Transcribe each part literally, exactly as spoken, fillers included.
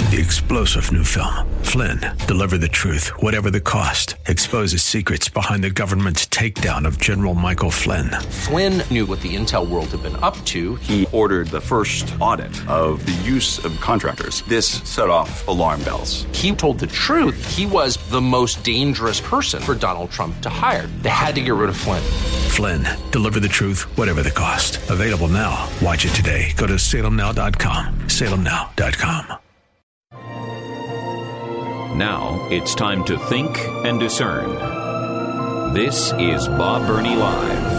The explosive new film, Flynn, deliver the truth, whatever the cost, exposes secrets behind the government's takedown of General Michael Flynn. Flynn knew what the intel world had been up to. He ordered the first audit of the use of contractors. This set off alarm bells. He told the truth. He was the most dangerous person for Donald Trump to hire. They had to get rid of Flynn. Flynn, deliver the truth, whatever the cost. Available now. Watch it today. Go to salem now dot com. salem now dot com. Now it's time to think and discern. This is Bob Burney Live.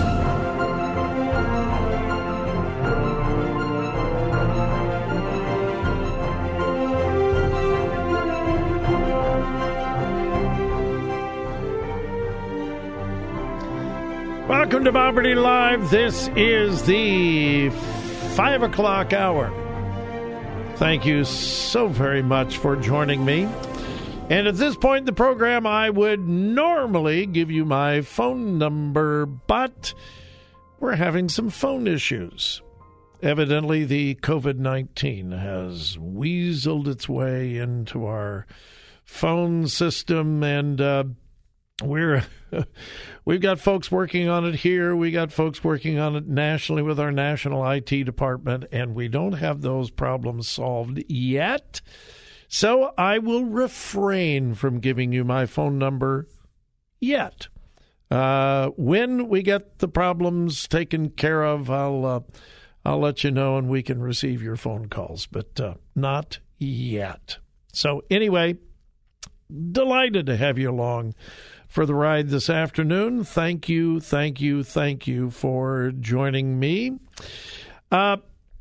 Welcome to Bob Burney Live. This is the five o'clock hour. Thank you so very much for joining me. And at this point in the program, I would normally give you my phone number, but we're having some phone issues. Evidently, the covid nineteen has weaseled its way into our phone system, and uh, we're we've got folks working on it here. We got folks working on it nationally with our national I T department, and we don't have those problems solved yet. So I will refrain from giving you my phone number yet. Uh, when we get the problems taken care of, I'll uh, I'll let you know, and we can receive your phone calls, but uh, not yet. So anyway, delighted to have you along for the ride this afternoon. Thank you, thank you, thank you for joining me. Uh,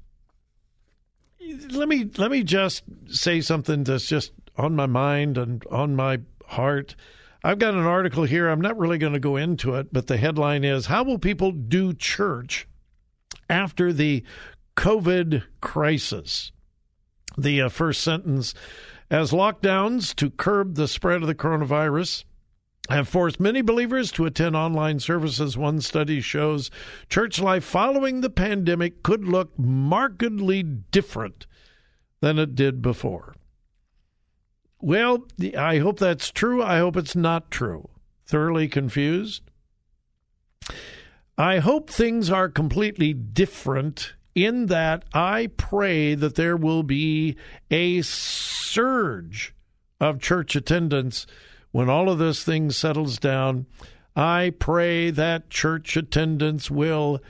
let me let me just say something that's just on my mind and on my heart. I've got an article here. I'm not really going to go into it, but the headline is, "How will people do church after the COVID crisis?" The uh, first sentence, "As lockdowns to curb the spread of the coronavirus have forced many believers to attend online services, one study shows church life following the pandemic could look markedly different than it did before." Well, I hope that's true. I hope it's not true. Thoroughly confused? I hope things are completely different in that I pray that there will be a surge of church attendance when all of this thing settles down. I pray that church attendance will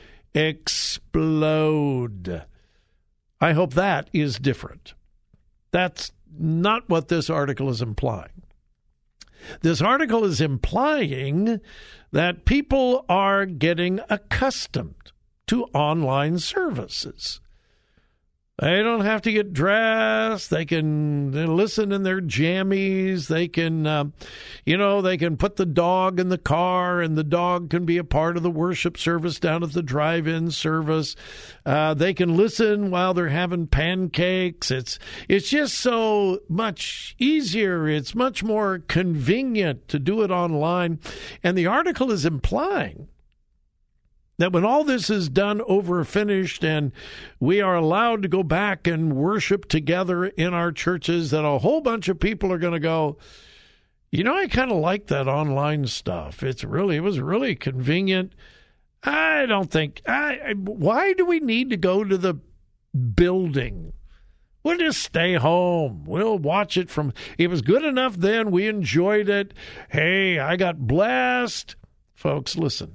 explode. I hope that is different. That's not what this article is implying. This article is implying that people are getting accustomed to online services. They don't have to get dressed. They can listen in their jammies. They can, uh, you know, they can put the dog in the car, and the dog can be a part of the worship service down at the drive-in service. Uh, they can listen while they're having pancakes. It's it's just so much easier. It's much more convenient to do it online. And the article is implying that when all this is done, over, finished, and we are allowed to go back and worship together in our churches, that a whole bunch of people are going to go, you know, I kind of like that online stuff. It's really, it was really convenient. I don't think, I, I why do we need to go to the building? We'll just stay home. We'll watch it from, it was good enough then. We enjoyed it. Hey, I got blessed. Folks, listen.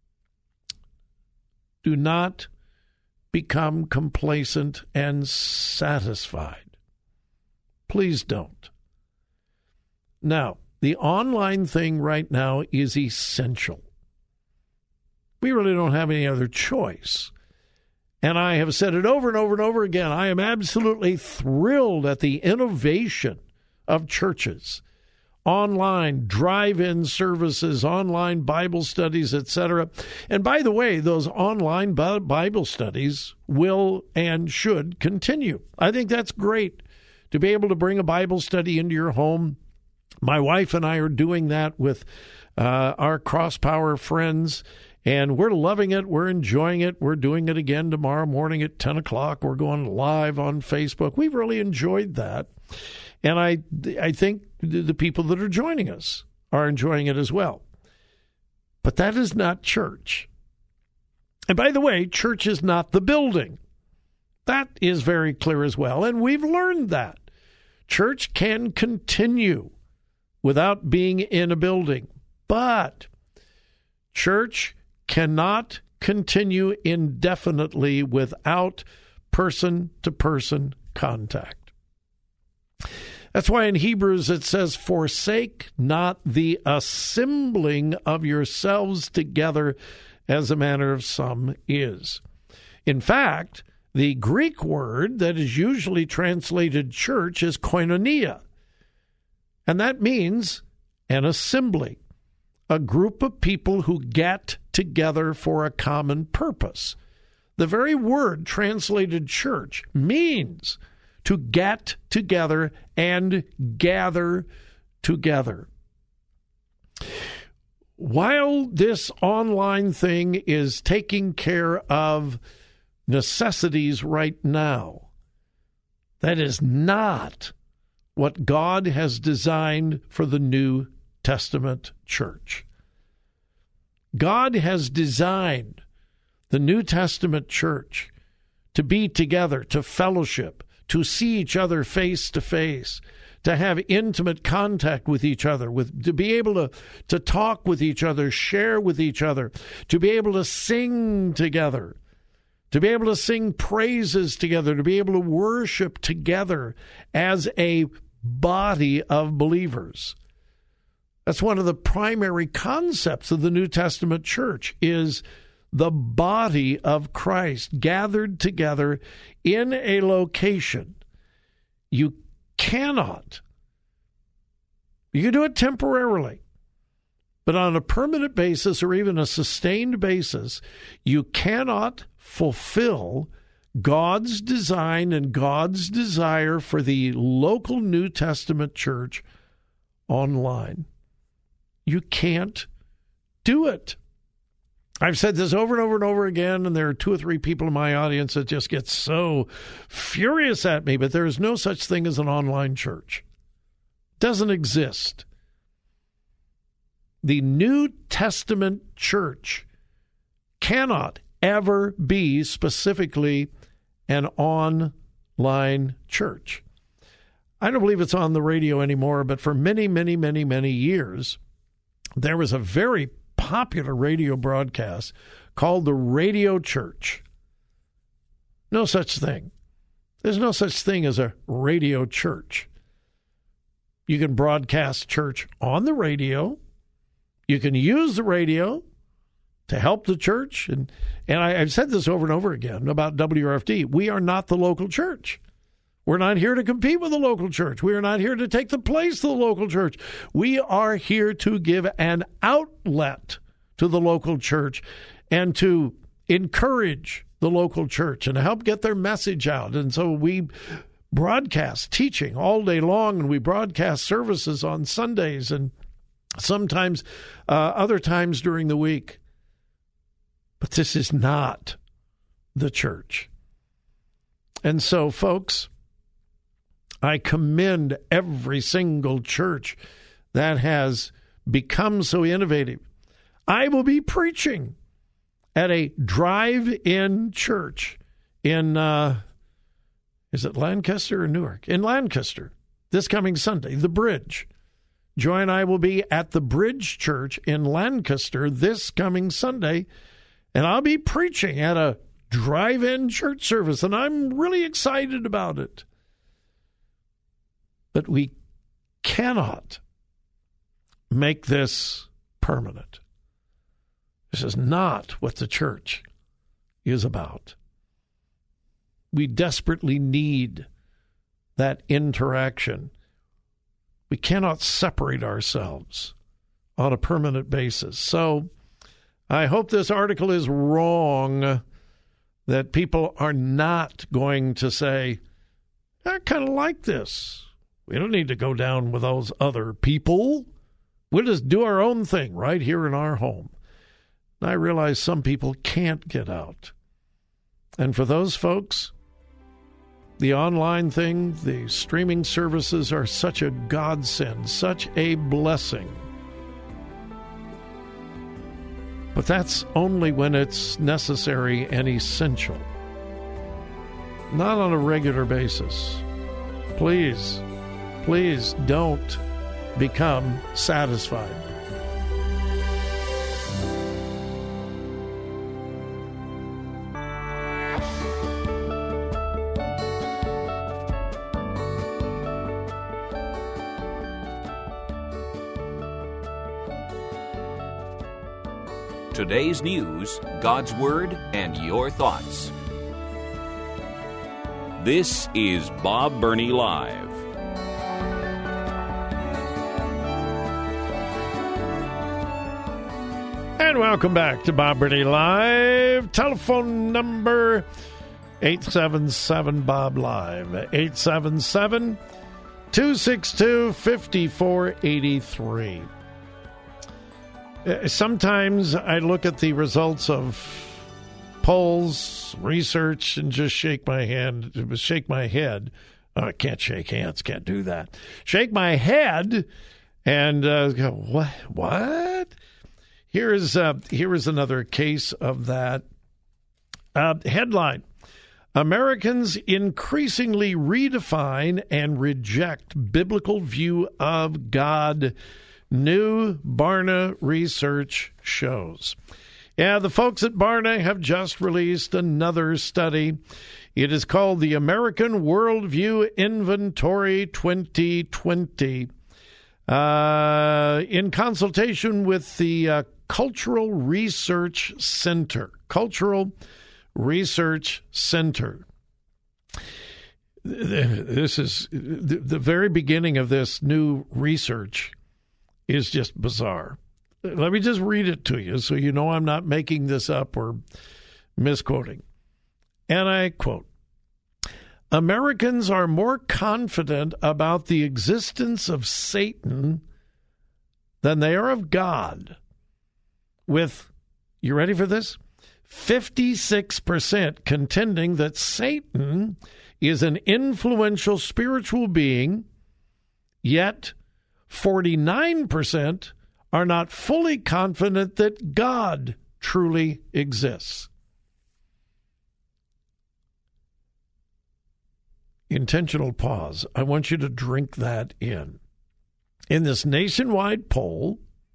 Do not become complacent and satisfied. Please don't. Now, the online thing right now is essential. We really don't have any other choice. And I have said it over and over and over again. I am absolutely thrilled at the innovation of churches. Online drive-in services, online Bible studies, et cetera. And by the way, those online Bible studies will and should continue. I think that's great to be able to bring a Bible study into your home. My wife and I are doing that with uh, our Cross Power friends, And we're loving it. We're enjoying it. We're doing it again tomorrow morning at ten o'clock. We're going live on Facebook. We've really enjoyed that. And I, I think the people that are joining us are enjoying it as well. But that is not church. And by the way, church is not the building. That is very clear as well. And we've learned that. Church can continue without being in a building. But church cannot continue indefinitely without person-to-person contact. That's why in Hebrews it says, forsake not the assembling of yourselves together as the manner of some is. In fact, the Greek word that is usually translated church is koinonia, and that means an assembly, a group of people who get together for a common purpose. The very word translated church means to get together and gather together. While this online thing is taking care of necessities right now, that is not what God has designed for the New Testament church. God has designed the New Testament church to be together, to fellowship, to see each other face to face, to have intimate contact with each other, with to be able to, to talk with each other, share with each other, to be able to sing together, to be able to sing praises together, to be able to worship together as a body of believers. That's one of the primary concepts of the New Testament church, is the body of Christ gathered together in a location. You cannot, you can do it temporarily, but on a permanent basis or even a sustained basis, you cannot fulfill God's design and God's desire for the local New Testament church online. You can't do it. I've said this over and over and over again, and there are two or three people in my audience that just get so furious at me, but there is no such thing as an online church. It doesn't exist. The New Testament church cannot ever be specifically an online church. I don't believe it's on the radio anymore, but for many, many, many, many years, there was a very popular radio broadcast called the Radio Church. No such thing. There's no such thing as a radio church. You can broadcast church on the radio. You can use the radio to help the church. And, and I, I've said this over and over again about W R F D. We are not the local church. We're not here to compete with the local church. We are not here to take the place of the local church. We are here to give an outlet to the local church and to encourage the local church and help get their message out. And so we broadcast teaching all day long, and we broadcast services on Sundays and sometimes uh, other times during the week. But this is not the church. And so, folks, I commend every single church that has become so innovative. I will be preaching at a drive-in church in, uh, is it Lancaster or Newark? In Lancaster, this coming Sunday, The Bridge. Joy and I will be at the Bridge Church in Lancaster this coming Sunday, and I'll be preaching at a drive-in church service, and I'm really excited about it. But we cannot make this permanent. This is not what the church is about. We desperately need that interaction. We cannot separate ourselves on a permanent basis. So I hope this article is wrong, that people are not going to say, I kind of like this. We don't need to go down with those other people. We'll just do our own thing right here in our home. I realize some people can't get out. And for those folks, the online thing, the streaming services are such a godsend, such a blessing. But that's only when it's necessary and essential, not on a regular basis. Please, please don't become satisfied. Today's news, God's Word, and your thoughts. This is Bob Burney Live. And welcome back to Bob Burney Live. Telephone number eight seven seven Bob Live. eight seven seven, two six two, five four eight three. Sometimes I look at the results of polls, research, and just shake my hand, shake my head. Oh, I can't shake hands, can't do that. Shake my head and uh, go, what? What? Here is uh, here is another case of that. Uh, headline: Americans increasingly redefine and reject biblical view of God. New Barna research shows. Yeah, the folks at Barna have just released another study. It is called the American Worldview Inventory twenty twenty. Uh, in consultation with the uh, Cultural Research Center. Cultural Research Center. This is the, the very beginning of this new research is just bizarre. Let me just read it to you so you know I'm not making this up or misquoting. And I quote, Americans are more confident about the existence of Satan than they are of God, with, you ready for this? fifty-six percent contending that Satan is an influential spiritual being, yet forty-nine percent are not fully confident that God truly exists. Intentional pause. I want you to drink that in. In this nationwide poll,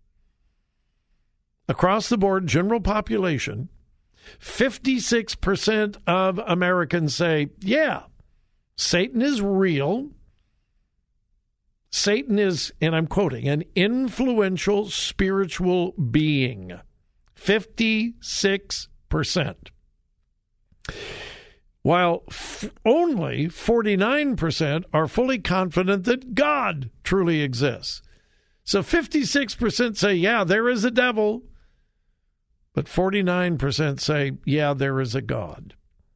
across the board, general population, fifty-six percent of Americans say, yeah, Satan is real. Satan is, and I'm quoting, an influential spiritual being. fifty-six percent. While f- only forty-nine percent are fully confident that God truly exists. So fifty-six percent say, yeah, there is a devil. But forty-nine percent say, yeah, there is a God.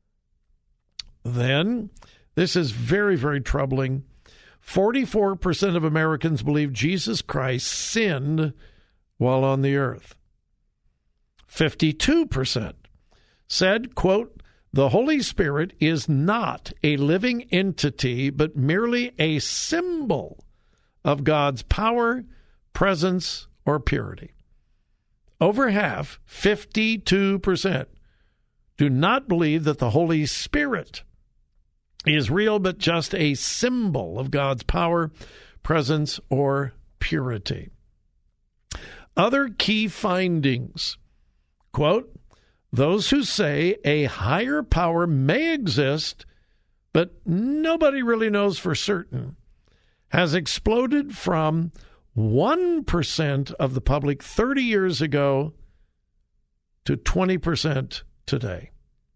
Then, this is very, very troubling. forty-four percent of Americans believe Jesus Christ sinned while on the earth. fifty-two percent said, quote, the Holy Spirit is not a living entity, but merely a symbol of God's power, presence, or purity. Over half, fifty-two percent, do not believe that the Holy Spirit is real, but just a symbol of God's power, presence, or purity. Other key findings, quote, those who say a higher power may exist, but nobody really knows for certain, has exploded from one percent of the public thirty years ago to twenty percent today.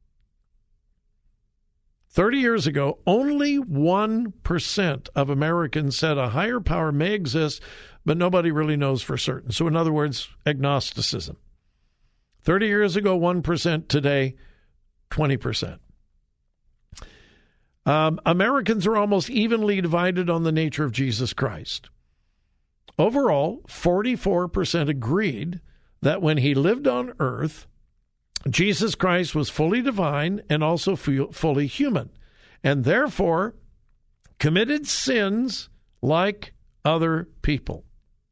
thirty years ago, only one percent of Americans said a higher power may exist, but nobody really knows for certain. So in other words, agnosticism. thirty years ago, one percent. Today, twenty percent. Um, Americans are almost evenly divided on the nature of Jesus Christ. Overall, forty-four percent agreed that when he lived on earth, Jesus Christ was fully divine and also fully human, and therefore committed sins like other people.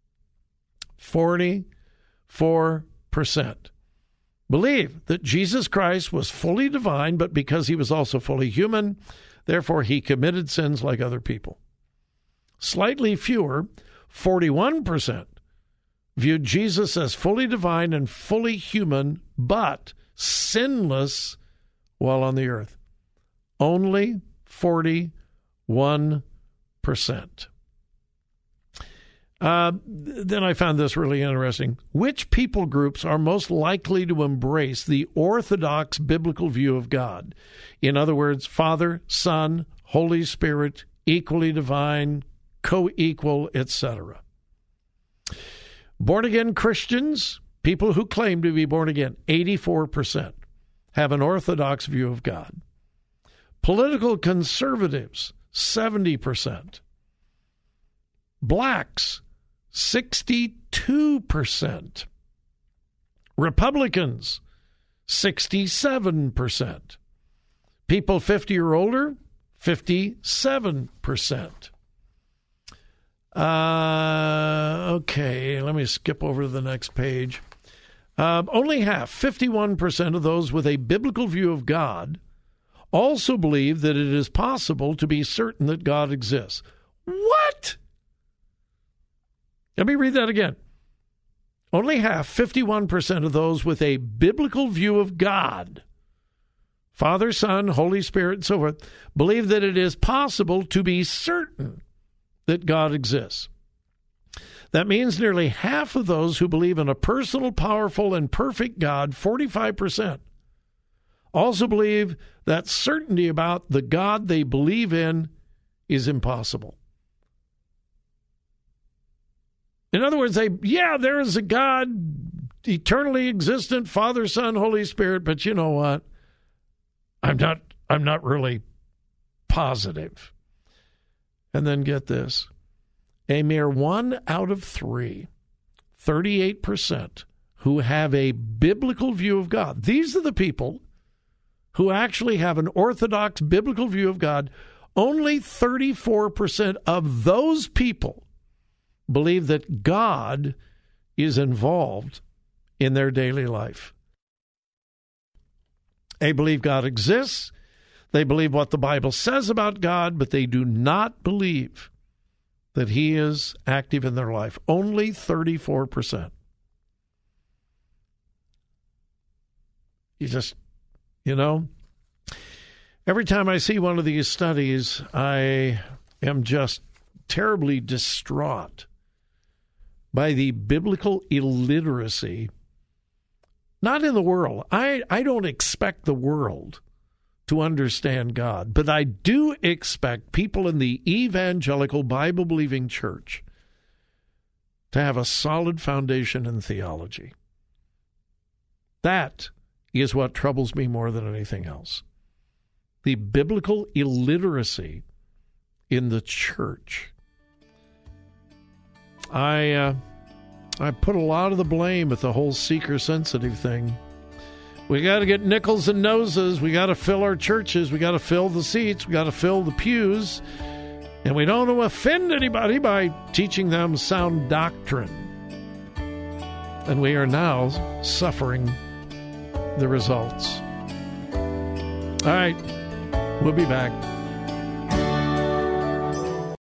forty-four percent believe that Jesus Christ was fully divine, but because he was also fully human, therefore he committed sins like other people. Slightly fewer, forty-one percent, viewed Jesus as fully divine and fully human, but sinless while on the earth. Only forty-one percent. Uh, then I found this really interesting. Which people groups are most likely to embrace the orthodox biblical view of God? In other words, Father, Son, Holy Spirit, equally divine, co-equal, et cetera. Born-again Christians, people who claim to be born again, eighty-four percent have an orthodox view of God. Political conservatives, seventy percent. Blacks, sixty-two percent. Republicans, sixty-seven percent. People fifty or older, fifty-seven percent. Uh, okay, let me skip over to the next page. Uh, only half, fifty-one percent of those with a biblical view of God also believe that it is possible to be certain that God exists. What? Let me read that again. Only half, fifty-one percent of those with a biblical view of God, Father, Son, Holy Spirit, and so forth, believe that it is possible to be certain that God exists. That means nearly half of those who believe in a personal, powerful, and perfect God, forty-five percent, also believe that certainty about the God they believe in is impossible. In other words, they, yeah, there is a God, eternally existent, Father, Son, Holy Spirit, but you know what? I'm not, I'm not really positive. And then get this. A mere one out of three, thirty-eight percent, who have a biblical view of God. These are the people who actually have an orthodox biblical view of God. Only thirty-four percent of those people believe that God is involved in their daily life. They believe God exists. They believe what the Bible says about God, but they do not believe that he is active in their life. Only thirty-four percent. You just, you know, every time I see one of these studies, I am just terribly distraught by the biblical illiteracy, not in the world. I, I don't expect the world to understand God, but I do expect people in the evangelical Bible-believing church to have a solid foundation in theology. That is what troubles me more than anything else. The biblical illiteracy in the church. I uh, I put a lot of the blame at the whole seeker-sensitive thing. We got to get nickels and noses. We got to fill our churches. We got to fill the seats. We got to fill the pews. And we don't want to offend anybody by teaching them sound doctrine. And we are now suffering the results. All right, we'll be back.